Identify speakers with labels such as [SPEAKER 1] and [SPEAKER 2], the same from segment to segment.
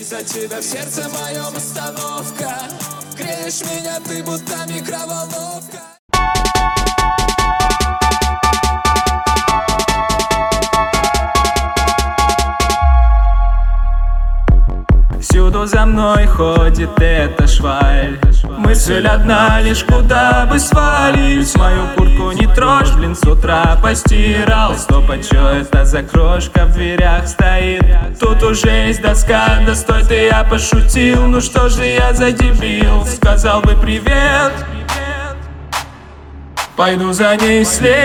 [SPEAKER 1] Из-за тебя в сердце моем остановка. Греешь меня ты, будто микроволновка.
[SPEAKER 2] Всюду за мной ходит эта шваль. Мысль одна лишь, куда бы свалить. Мою куртку не трожь, блин, с утра постирал. Стоп, а чё это за крошка в дверях стоит? Тут уже есть доска, да стой ты, я пошутил. Ну что же я за дебил, сказал бы привет. Пойду за ней вслед.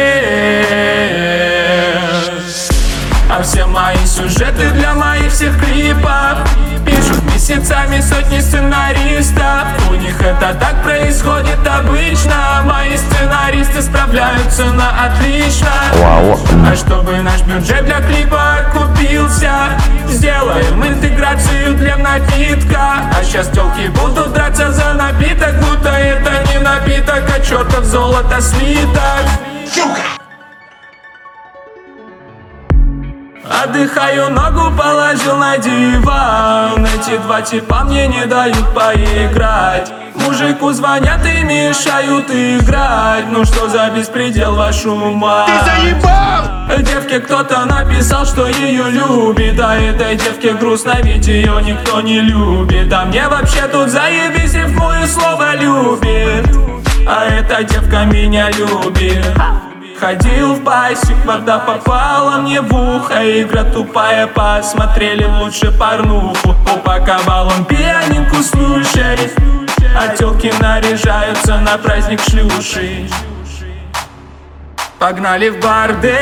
[SPEAKER 2] А все мои сюжеты для моих всех клипов пишут месяцами сотни сценаристов. У них это так происходит обычно. Мои сценаристы справляются на отлично. А чтобы наш бюджет для клипа окупился, сделаем интеграцию для напитка. А сейчас тёлки будут драться за напиток, будто это не напиток, а чертов золото слиток. Отдыхаю, ногу положил на диван. Эти два типа мне не дают поиграть. Мужику звонят и мешают играть. Ну что за беспредел, вашу мать?
[SPEAKER 3] Ты заебал!
[SPEAKER 2] Девке кто-то написал, что ее любит. А этой девке грустно, ведь ее никто не любит. А мне вообще тут заебись, рифмую слово любит. А эта девка меня любит. Ходил в басик, вода попала мне в ухо. Игра тупая, посмотрели лучше порнуху. Упаковал пьяненьку слушай. А тёлки наряжаются на праздник шлюши. Погнали в бордель.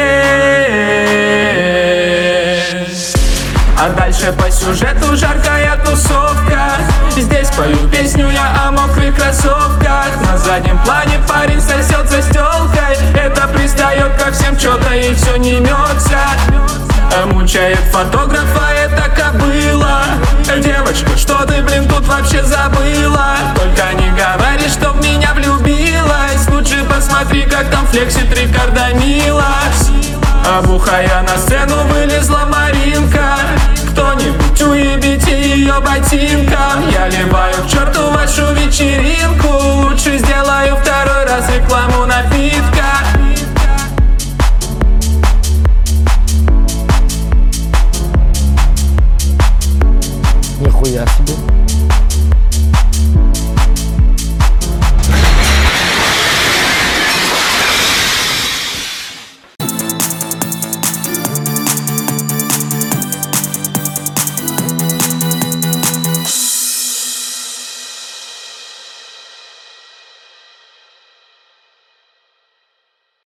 [SPEAKER 2] А дальше по сюжету жаркая тусовка. Здесь пою песню я о мокрых кроссовках. На заднем плане парень сосет за стёлкой. Это пристает ко всем чё-то и всё не мётся. Мучает фотографа эта кобыла. Девочка, что ты, блин, тут вообще забыла? Только не говори, что в меня влюбилась. Лучше посмотри, как там флексит Рикардо Милос. А бухая на сцену вылезла Маринка. Кто-нибудь уебите ее ботинком. Я ливаю к черту вашу вечеринку. Лучше сделаю второй раз рекламу напитка.
[SPEAKER 3] Нихуя себе.